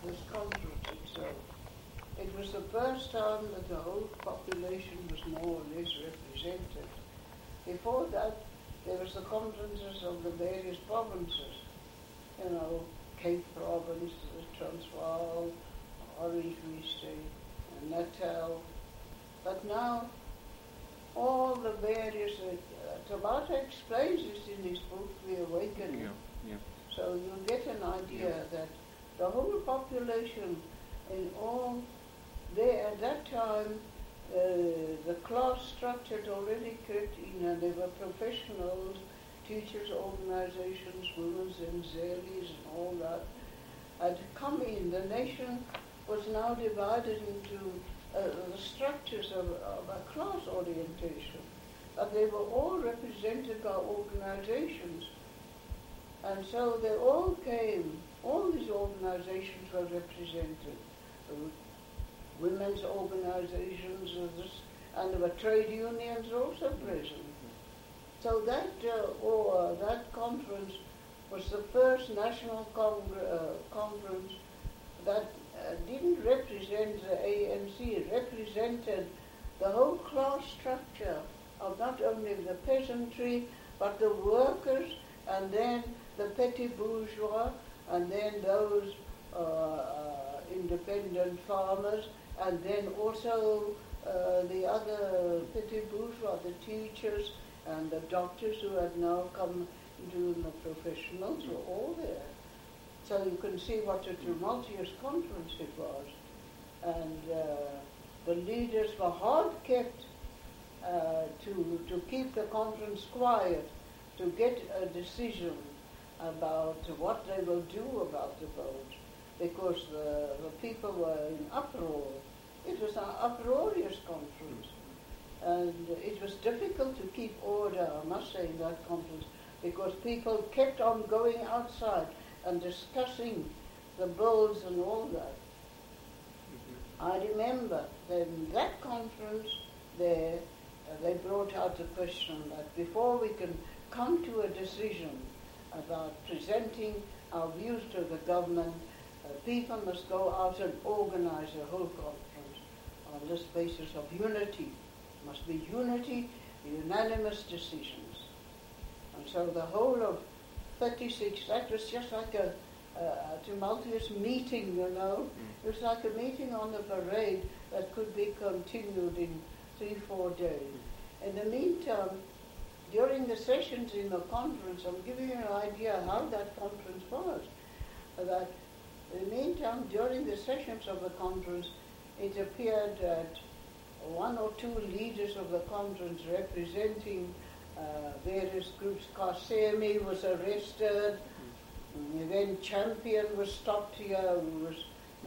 this conference itself. It was the first time that the whole population was more or less represented. Before that, there was the conferences of the various provinces, Cape Province, Transvaal, Orange Free State, and Natal. But now, all the various, Tabata explains this in his book, The Awakening. So you get an idea that the whole population in all, there at that time, the class structure had already crept in, and there were professionals, teachers' organizations, women's and Zelis and all that, had come in. The nation was now divided into the structures of a class orientation, but they were all represented by organizations. And so they all came, all these organizations were represented. Women's organizations, and there were trade unions also present. So that conference was the first national conference that didn't represent the ANC, it represented the whole class structure of not only the peasantry, but the workers, and then the petty bourgeois, and then those independent farmers, and then also the other petty bourgeois, the teachers and the doctors who had now come into the professionals were all there. So you can see what a tumultuous conference it was. And the leaders were hard kept to keep the conference quiet, to get a decision about what they will do about the vote, because the people were in uproar. It was an uproarious conference, and it was difficult to keep order, I must say, in that conference, because people kept on going outside and discussing the bills and all that. I remember that in that conference there, they brought out the question that before we can come to a decision about presenting our views to the government, people must go out and organize a whole conference on this basis of unity. It must be unity, unanimous decisions. And so the whole of 36, that was just like a tumultuous meeting, It was like a meeting on the parade that could be continued in 3-4 days. In the meantime, during the sessions in the conference, I'm giving you an idea how that conference was. That in the meantime, during the sessions of the conference, it appeared that one or two leaders of the conference representing various groups, Kasemi was arrested, then Champion was stopped here, who was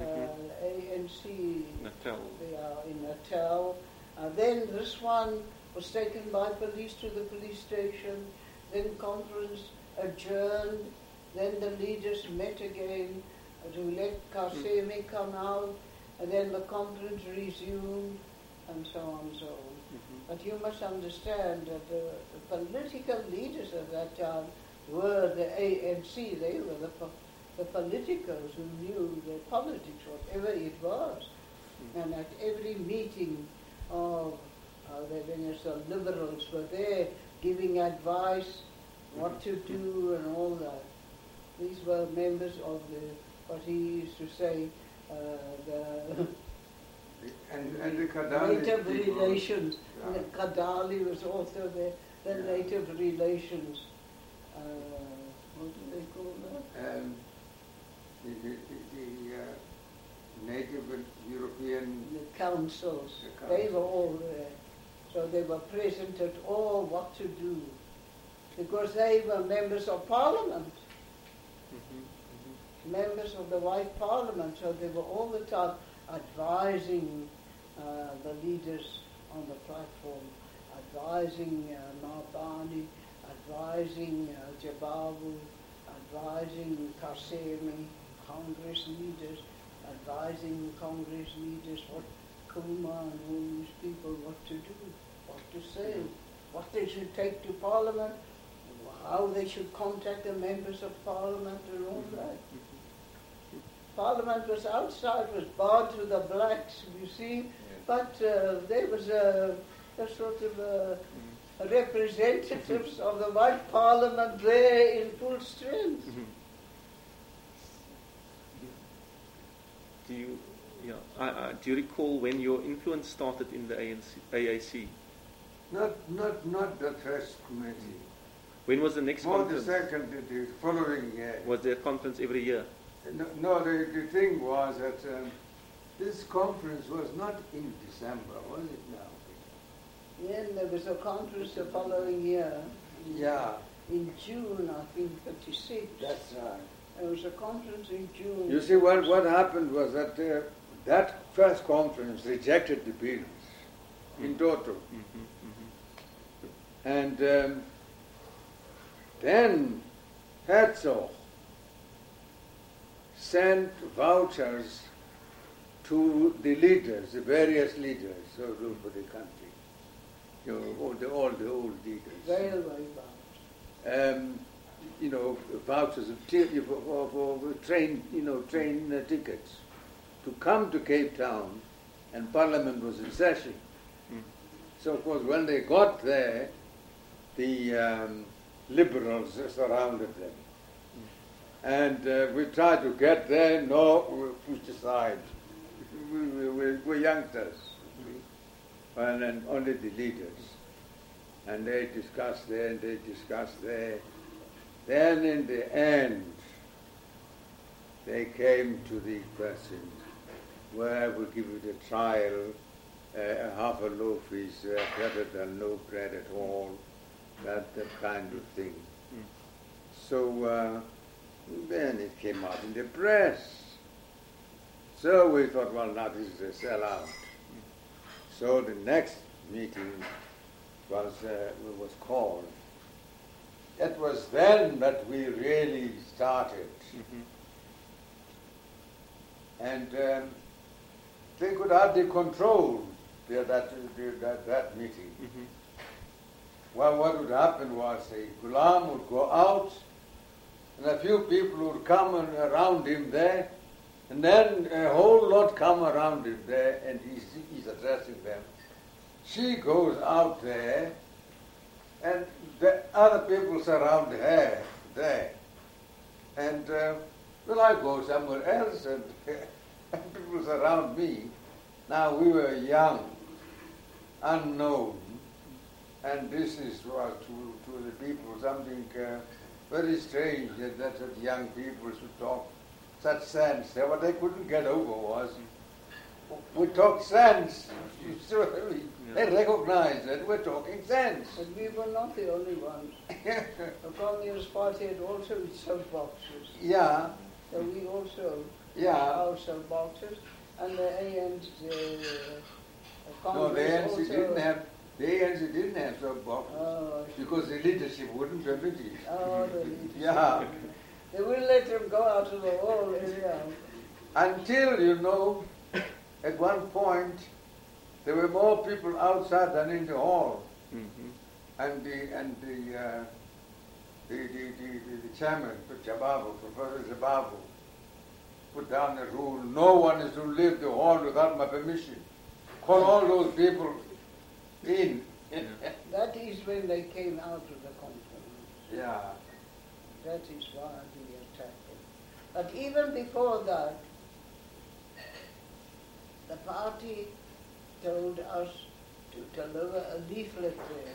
ANC Natal. In Natal. Then this one was taken by police to the police station, then conference adjourned, then the leaders met again to let Kasemi come out, and then the conference resumed, and so on and so on. But you must understand that the political leaders at that time were the ANC. They were the politicos who knew the politics, whatever it was. And at every meeting of the liberals were there giving advice, what to do and all that. These were members of what he used to say, and the Kadali native relations. Yeah. The Kadali was also there, the native relations. What do they call that? The native European... The councils. They were all there. So they were present at all what to do, because they were members of parliament. Members of the White Parliament, so they were all the time advising the leaders on the platform, advising Mabani, advising Jabavu, advising Kasemi, Congress leaders, advising Congress leaders what Kuma and all these people what to do, what to say, what they should take to Parliament, how they should contact the members of Parliament and all that. Parliament was outside, was barred to the blacks, you see, but there was a sort of representatives of the white Parliament there in full strength. Do you recall when your influence started in the AAC? Not the first committee. When was the next More conference? the second, the following year. Was there a conference every year? No, the thing was that this conference was not in December, was it now? Then there was a conference the following year. Yeah. In June, I think, 36. That's right. There was a conference in June. You see, what happened was that that first conference rejected the bills in total. And then Herzog sent vouchers to the leaders, the various leaders all over the country, all the old leaders. Railway vouchers. Vouchers for train, train tickets to come to Cape Town, and Parliament was in session. So of course, when they got there, the liberals surrounded them. And we tried to get there, no, we were pushed aside. We're youngsters, and then only the leaders. And they discussed there, and they discussed there. Then in the end, they came to the question, well, we'll give you the trial, half a loaf is better than no bread at all, that kind of thing. So then it came out in the press. So we thought, well, now this is a sellout. So the next meeting was called. It was then that we really started. And they could hardly control that meeting. Well, what would happen was a Ghulam would go out, and a few people would come around him there, and then a whole lot come around him there, and he's addressing them. She goes out there, and the other people surround her there. And, I go somewhere else, and people surround me. Now, we were young, unknown, and this was to the people something very strange, that young people should talk such sense. What they couldn't get over was, we talk sense. They recognized that we're talking sense. But we were not the only ones. The Communist Party had also its soapboxes. Yeah. So we also had Yeah. our soapboxes, and the ANC, No, the ANC also, didn't have soapboxes Oh, because the leadership wouldn't permit it. oh, the leadership. Yeah. They wouldn't let them go out of the wall area. Until, at one point, there were more people outside than in the hall. And the chairman, Professor Jabavu, put down a rule: no one is to leave the hall without my permission. Call all those people in. That is when they came out of the conference. Yeah. That is why we attacked them. But even before that, the party told us to deliver a leaflet there.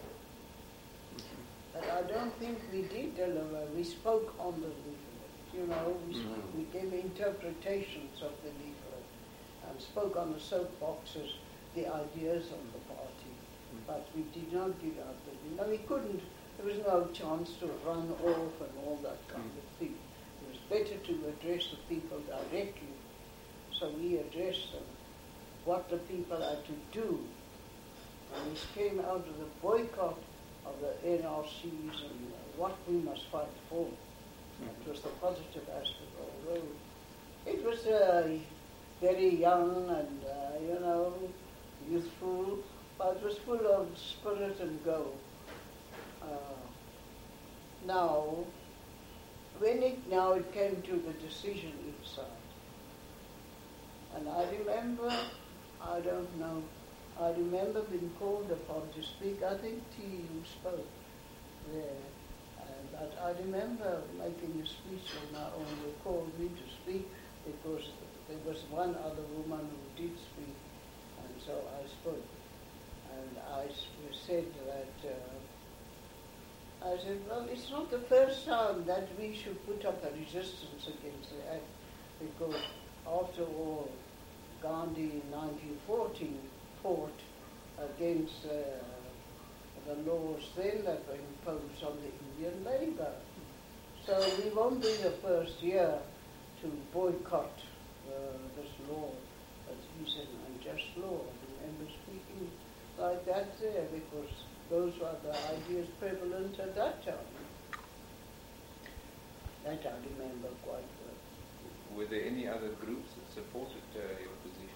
But I don't think we did deliver. We spoke on the leaflet. We gave interpretations of the leaflet and spoke on the soapboxes the ideas of the party. But we did not give out the leaflet. We couldn't. There was no chance to run off and all that kind of thing. It was better to address the people directly. So we addressed them, what the people had to do. And this came out of the boycott of the NRCs and what we must fight for. It was the positive aspect, although it was very young and, youthful, but it was full of spirit and go. Now it came to the decision inside. And I remember, I don't know, I remember being called upon to speak. I think you spoke there. But I remember making a speech on my own. They called me to speak because there was one other woman who did speak, and so I spoke. And I said that, well, it's not the first time that we should put up a resistance against the act, because after all, Gandhi in 1914 fought against the laws then that were imposed on the Indian labour. So we won't be the first year to boycott this law, but it's an unjust law. I remember speaking like that there, because those were the ideas prevalent at that time. That I remember quite well. Were there any other groups that supported your position?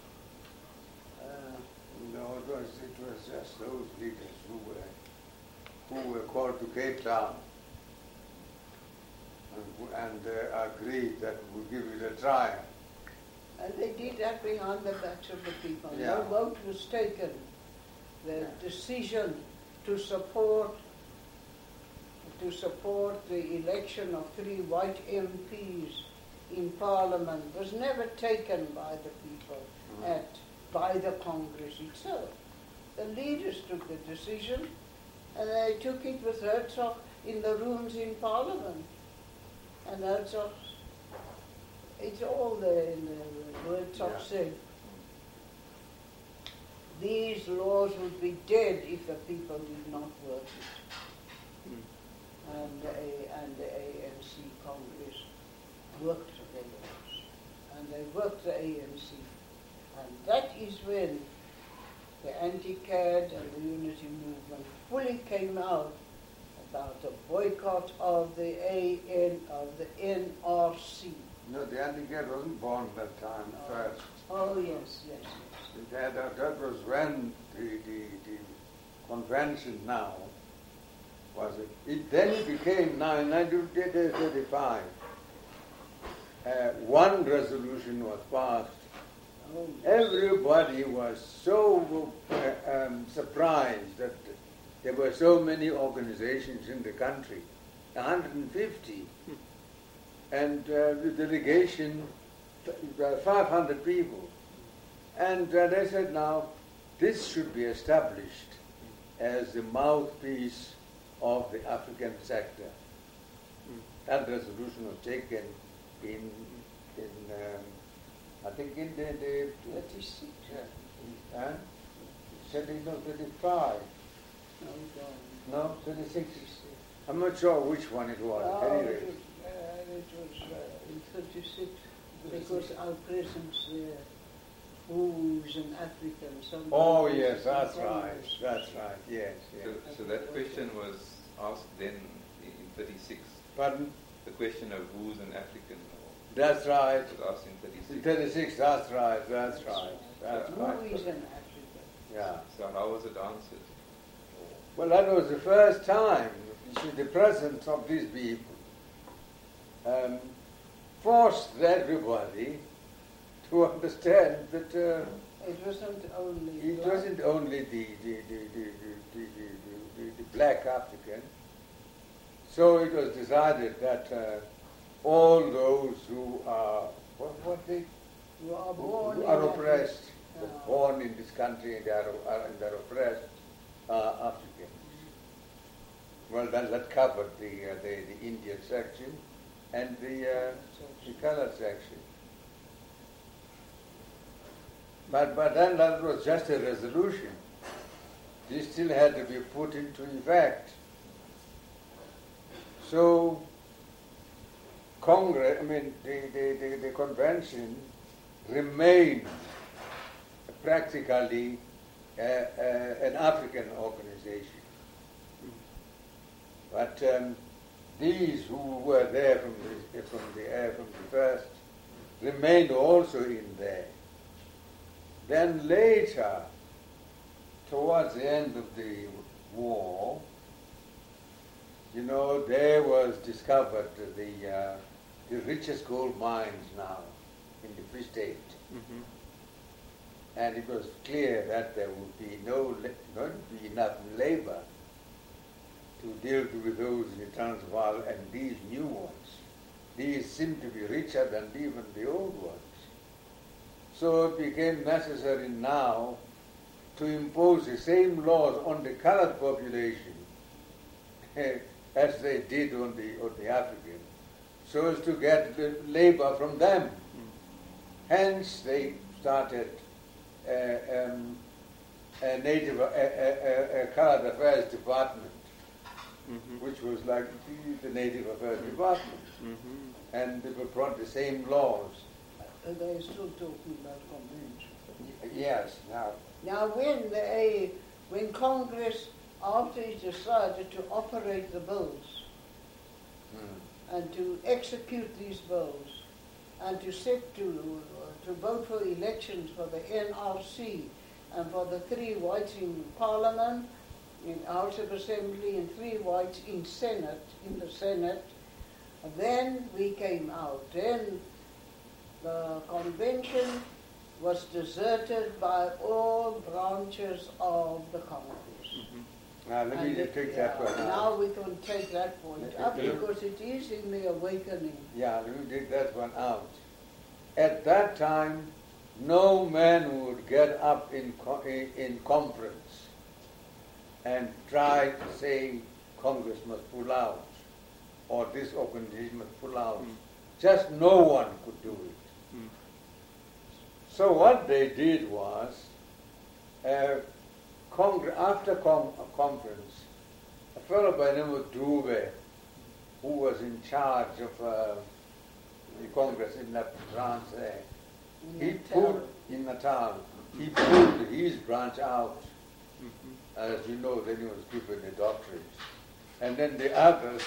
No, it was just those leaders who were called to Cape Town and agreed that we'll give it a try. And they did that behind the backs of the people. Yeah. No vote was taken. The decision to support the election of 3 white MPs in Parliament was never taken by the people by the Congress itself. The leaders took the decision, and they took it with Herzog in the rooms in Parliament. And Herzog, it's all there in the Herzog said, these laws would be dead if the people did not work it. And the ANC Congress worked the laws, and they worked the ANC. And that is when the anti-CAD and the unity movement fully came out about the boycott of the NRC. No, the anti-CAD wasn't born that time first. Oh, yes. That was when the convention now was it. Then it became, now in 1935, one resolution was passed. Oh, yes. Everybody was so surprised that there were so many organizations in the country, 150, and the delegation, 500 people. And they said, now, this should be established as the mouthpiece of the African sector. That resolution was taken in I think in the 36. Yeah. 35. No, 36. I'm not sure which one it was. Anyway. It was in 36, because our presence there, Who's an African? Oh yes, that's right, yes. So that question was asked then in 36. Pardon? The question of who's an African? That's right. It was asked in 36. In 36, that's right. Who is an African? Yeah. So how was it answered? Well, that was the first time the presence of these people forced everybody to understand that it wasn't only the black African. So it was decided that all those who are who are oppressed, born in this country and they're oppressed, are African. Well, then that covered the Indian section and the colored section. But then that was just a resolution. This still had to be put into effect. So Congress, the convention remained practically an African organization. But these who were there from the first remained also in there. Then later, towards the end of the war, there was discovered the richest gold mines now in the Free State. Mhm. And it was clear that there would be not be enough labor to deal with those in the Transvaal and these new ones. These seem to be richer than even the old ones. So it became necessary now to impose the same laws on the colored population as they did on the African, so as to get the labor from them. Hence they started a colored affairs department, which was like the Native Affairs Department, and they brought the same laws. They're still talking about convention. Yes, now. Now, when Congress, after it decided to operate the bills and to execute these bills and to set to vote for elections for the NRC and for the 3 whites in Parliament, in House of Assembly, and 3 whites in the Senate, then we came out. Then the convention was deserted by all branches of the Congress. Now let me take that one out. Now we can take that point up because it is in the awakening. Yeah, let me take that one out. At that time, no man would get up in conference and try to say Congress must pull out or this organization must pull out. Just no one could do it. So what they did was, after a conference, a fellow by the name of Dube, who was in charge of the Congress in that branch there, in Natal, he pulled his branch out. As you know, then he was given a doctorate. And then the others,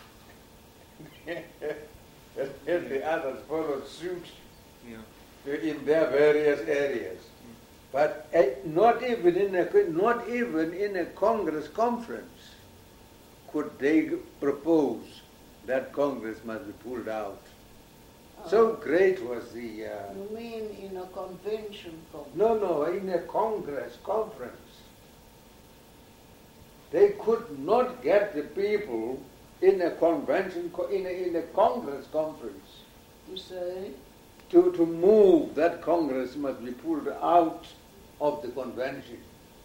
followed suit. Yeah. In their various areas, but not even in a Congress conference could they propose that Congress must be pulled out. So great was the. You mean in a convention conference? No, in a Congress conference. They could not get the people in a convention, in a Congress conference. You say? To move that Congress must be pulled out of the convention.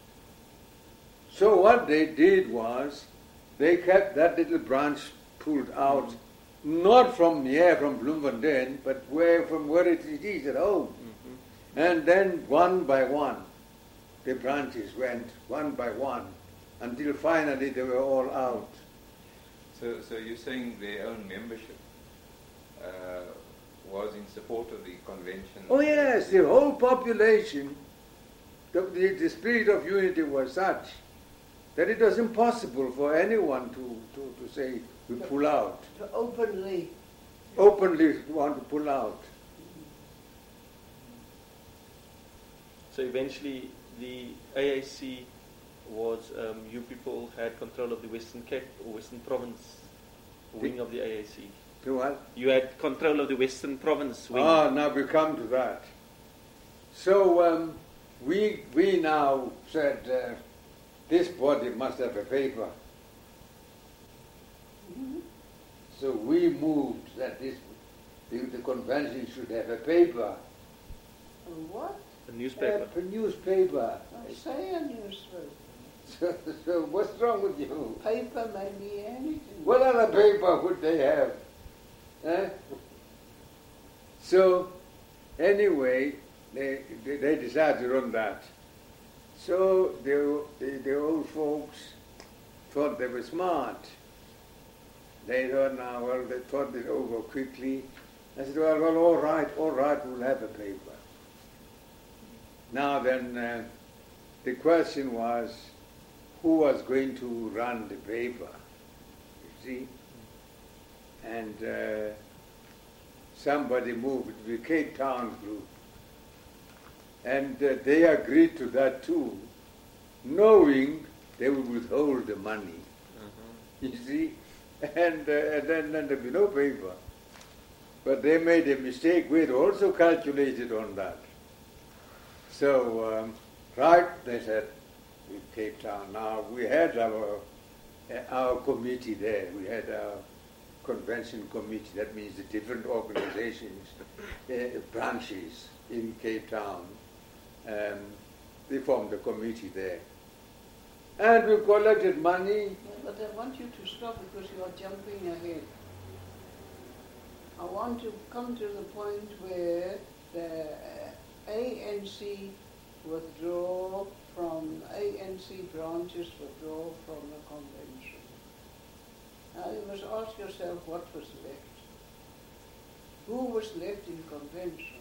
So what they did was, they kept that little branch pulled out, not from here, from Bloemfontein, but from where it is at home. And then one by one, the branches went, one by one, until finally they were all out. So you're saying their own membership was in support of the convention? Oh yes, the whole population, the spirit of unity was such that it was impossible for anyone to say, we pull out. To openly want to pull out. So eventually the AAC was, you people had control of the Western Cape or Western Province wing of the AAC. The what? You had control of the Western Province wing. Now we come to that. So we now said this body must have a paper. So we moved that the convention should have a paper. what? A newspaper. A newspaper. Say a newspaper. So what's wrong with you? Paper may be anything. What other paper would they have? So anyway, they decided to run that. So the old folks thought they were smart. They thought they thought it over quickly. I said, well, all right, we'll have a paper. Now then, the question was, who was going to run the paper? You see? And somebody moved to the Cape Town group. And they agreed to that too, knowing they would withhold the money. You see? And then there'd be no paper. But they made a mistake. We had also calculated on that. So, they said, in Cape Town. Now, we had our committee there. We had our convention committee. That means the different organizations, branches in Cape Town. They formed a committee there. And we collected money. Yeah, but I want you to stop because you are jumping ahead. I want to come to the point where the ANC withdraw from, ANC branches withdraw from the convention. Now you must ask yourself what was left. Who was left in convention?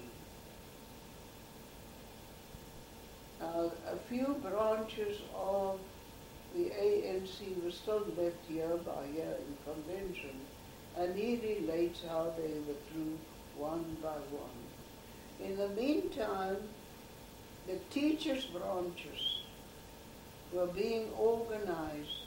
Now a few branches of the ANC were still left year by year in convention, and he relates how they withdrew one by one. In the meantime, the teachers' branches were being organized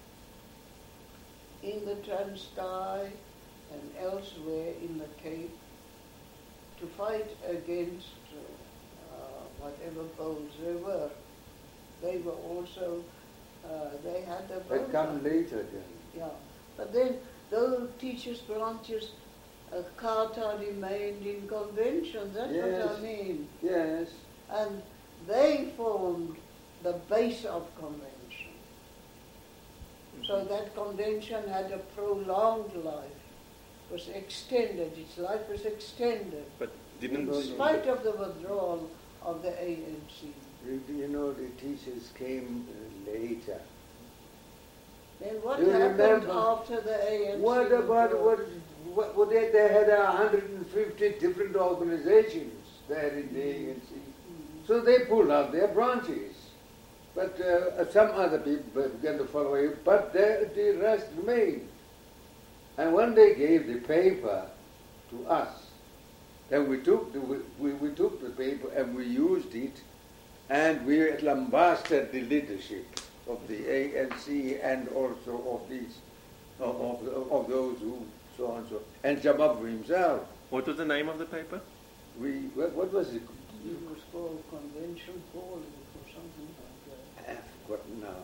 in the Transkei and elsewhere in the Cape to fight against whatever polls there were. They were also, they had the They come later then. Yeah, but then those teachers' branches, Carter remained in convention, that's Yes. what I mean. Yes. And they formed the base of convention. So that convention had a prolonged life, was extended, its life was extended, But didn't... in spite of the withdrawal of the ANC. You know, the teachers came later. Then what You happened remember? after the ANC? What about withdrawal? what they had 150 different organizations there in the ANC. So they pulled out their branches. But some other people began to follow it, but the rest remained. And when they gave the paper to us, then we took the paper and we used it, and we lambasted the leadership of the ANC and also of these of those who so and so, and Zimbabwe himself. What was the name of the paper? What was it? It was called Convention Calling or something like that. I've forgotten now.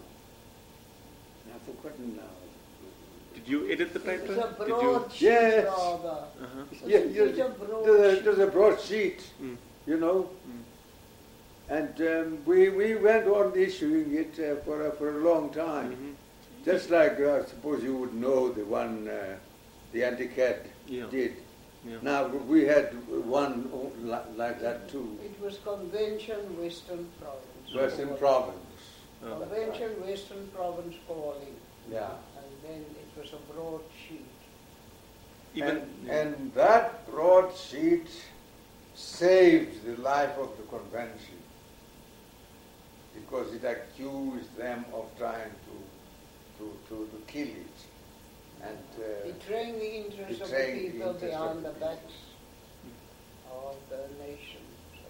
Did you edit the It paper? was a Did you? broadsheet Yes. rather. Uh-huh. It was a broadsheet. It was a broadsheet, Mm. you know. And we went on issuing it for a long time. Mhm. Just like I suppose you would know the one the Anticat Yeah. did. Yeah. Now we had one like that too. It was Convention Western Province. Western Province. Oh. Convention Western Province Calling. Yeah. And then it was a broadsheet. Even And that broadsheet saved the life of the convention because it accused them of trying to kill it. And Betraying the interests of the betraying the people interests behind of the the backs of the nation.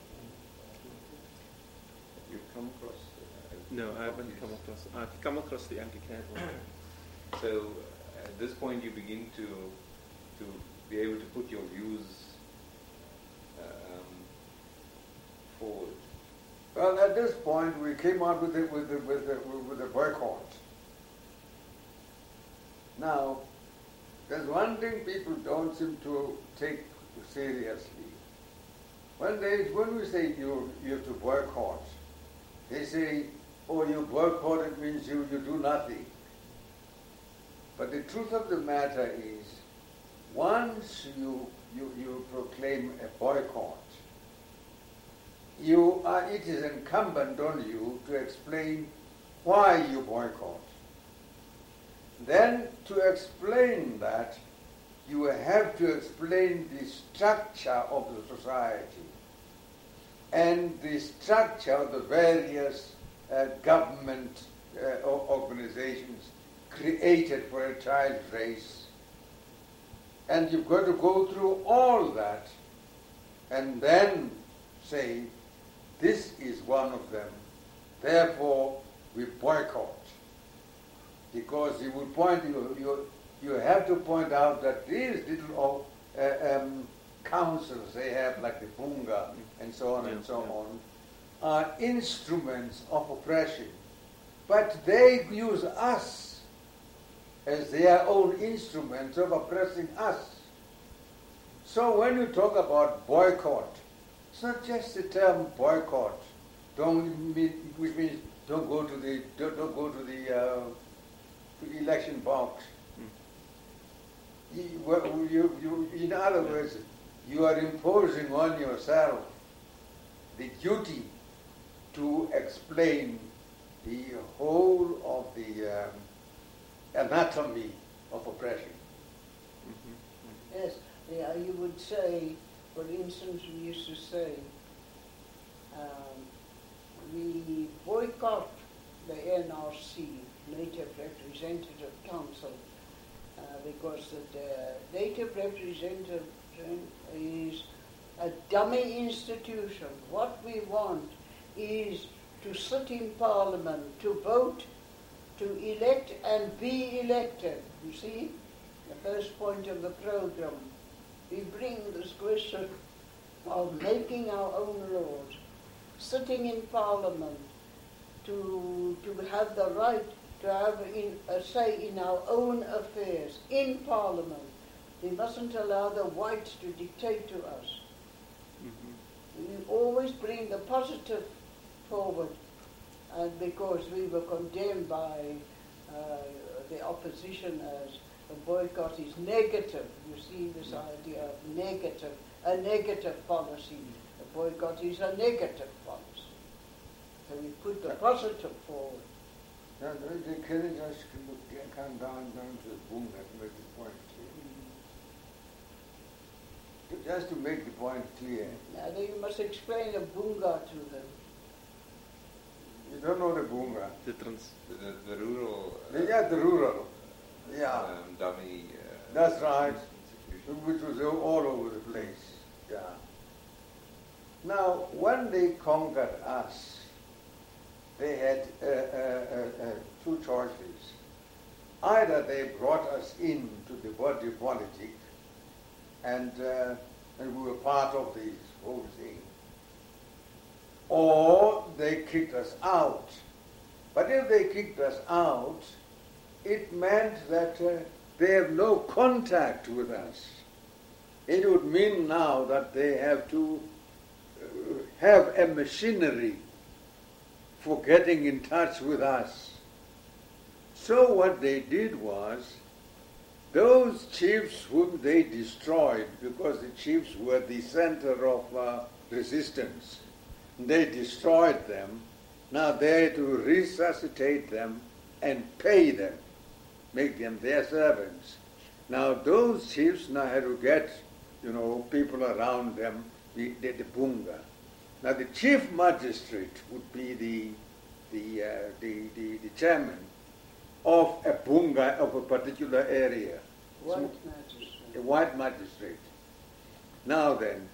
You've come across... no, I haven't come across. I've come across the anti-CAD one. So at this point you begin to be able to put your views forward. well, at this point we came out with the boycott. Now, there's one thing people don't seem to take seriously. When we say you have to boycott, they say, oh, you boycott, it means you do nothing. But the truth of the matter is, once you proclaim a boycott, it is incumbent on you to explain why you boycott. Then to explain that, you have to explain the structure of the society and the structure of the various government organizations created for a child race. And you've got to go through all that and then say, this is one of them, therefore we boycott. Because you have to point out that these little councils they have, like the Bunga and so on and so on, are instruments of oppression. But they use us as their own instruments of oppressing us. So when you talk about boycott, it's not just the term boycott. Which means don't go to the election box. In other words, you are imposing on yourself the duty to explain the whole of the anatomy of oppression. Yes, yeah, you would say, for instance, we used to say, we boycott the NRC, Native Representative Council, because the Native Representative is a dummy institution. What we want is to sit in Parliament, to vote, to elect and be elected. You see, the first point of the program. We bring this question of making our own laws, sitting in Parliament, to have the right to have a say in our own affairs in Parliament. We mustn't allow the whites to dictate to us. We always bring the positive forward, and because we were condemned by the opposition as a boycott is negative. You see this idea of negative, a negative policy. A boycott is a negative policy. So we put the positive forward. Now, can you just come down to the Bunga to make the point clear? Just to make the point clear. Now you must explain the Bunga to them. You don't know the Bunga. The rural. Yeah, the rural. Yeah. Dummy. That's right. Which was all over the place. Yeah. Now, when they conquered us, they had two choices. Either they brought us into the body politic, and we were part of this whole thing, or they kicked us out. But if they kicked us out, it meant that they have no contact with us. It would mean now that they have to have a machinery for getting in touch with us. So what they did was, those chiefs whom they destroyed, because the chiefs were the center of resistance, they destroyed them. Now they had to resuscitate them and pay them, make them their servants. Now those chiefs now had to get, people around them, the Bunga. Now the chief magistrate would be the chairman of a Bunga of a particular area. White magistrate. A white magistrate. Now then,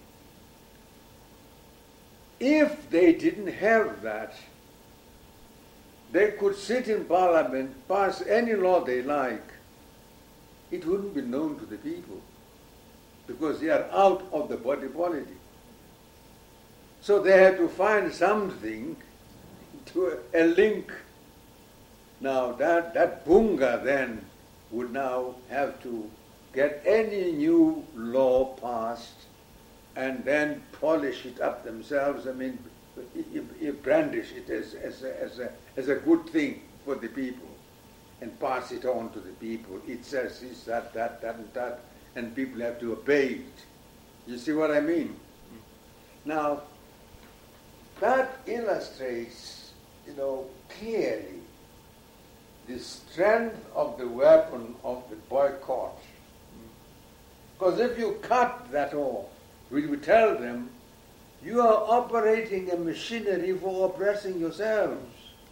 if they didn't have that, they could sit in Parliament, pass any law they like. It wouldn't be known to the people, because they are out of the body politic. So they had to find something, a link. Now that Bunga then would now have to get any new law passed and then polish it up themselves. I mean, you brandish it as a good thing for the people and pass it on to the people. It says this, that, and that, and people have to obey it. You see what I mean? Now, that illustrates, clearly the strength of the weapon of the boycott. Because if you cut that off, we would tell them, you are operating a machinery for oppressing yourselves.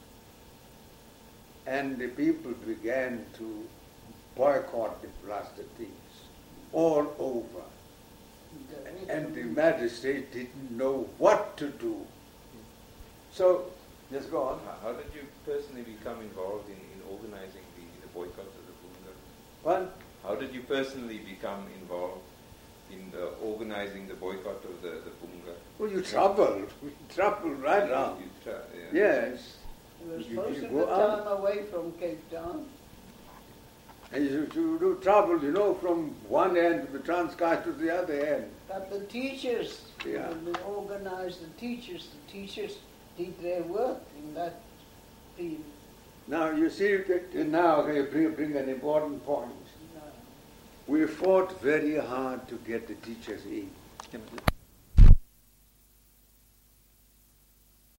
And the people began to boycott the blasted things all over. And the magistrate didn't know what to do. So, just go on. How did you personally become involved in organizing the boycott of the Bunga? What? How did you personally become involved in the organizing the boycott of the Punga. Well, you travel right now. Yes. It was You most of go the out. time away from Cape Town. And you do travel, from one end of the Transkei to the other end. But the teachers, Yeah. when we organized the teachers did their work in that field. Now you see that now they bring an important point. We fought very hard to get the teachers in.